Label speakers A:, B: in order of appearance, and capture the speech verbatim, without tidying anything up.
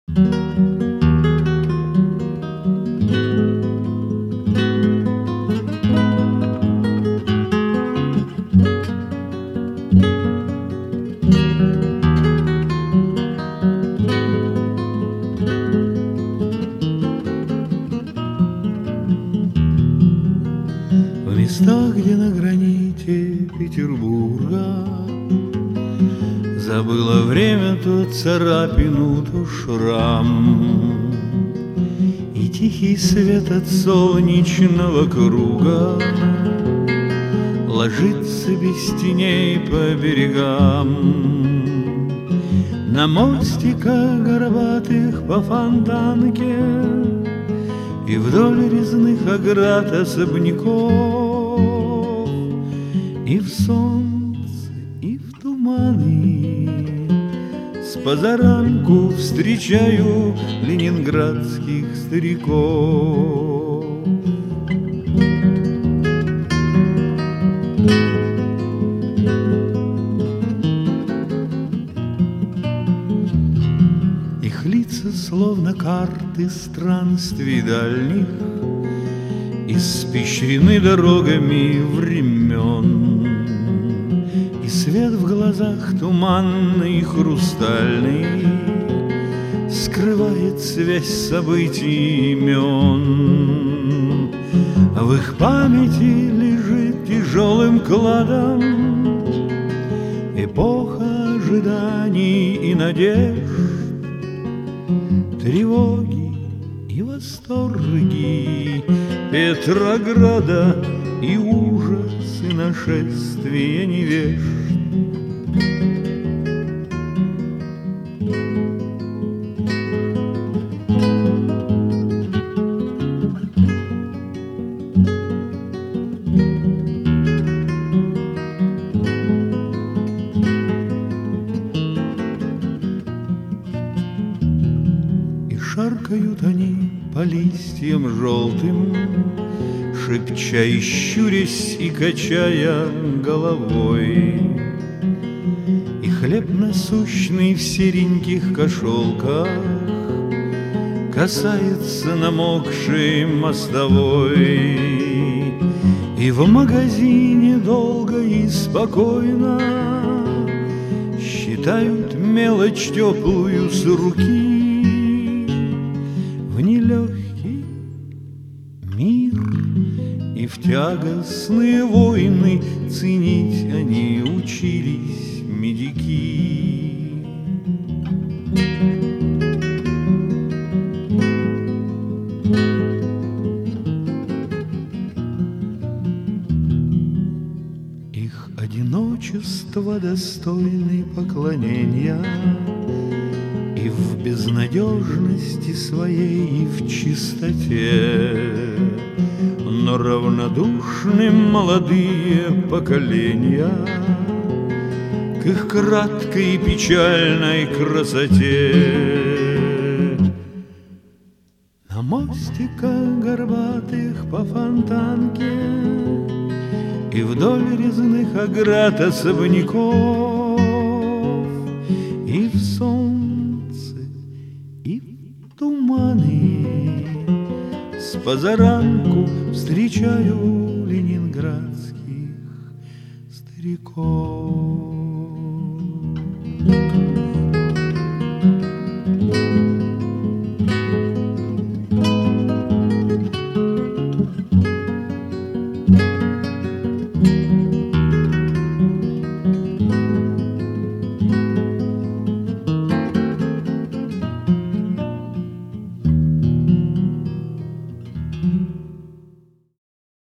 A: В местах, где на граните Петербурга забыло время то царапину, то шрам, и тихий свет от солнечного круга ложится без теней по берегам. На мостиках горбатых по Фонтанке и вдоль резных оград особняков, и в солнце, и в туманы с позаранку встречаю ленинградских стариков. Их лица словно карты странствий дальних, испещрены дорогами времен, и свет в глазах туманный и хрустальный скрывает связь событий имен. В их памяти лежит тяжелым кладом эпоха ожиданий и надежд, тревоги и восторги Петрограда и ужасы нашествия невежд. Шаркают они по листьям желтым, шепча и щурясь и качая головой. И хлеб насущный в сереньких кошелках касается намокшей мостовой. И в магазине долго и спокойно считают мелочь теплую с руки. В нелегкий мир и в тягостные войны ценить они учились медики. Их одиночество достойны поклонения, и в безнадежности своей, и в чистоте, но равнодушны молодые поколения к их краткой и печальной красоте. На мостиках горбатых по Фонтанке и вдоль резных оград особняков, и в солнце, и в туманы с позаранку встречаю ленинградских стариков.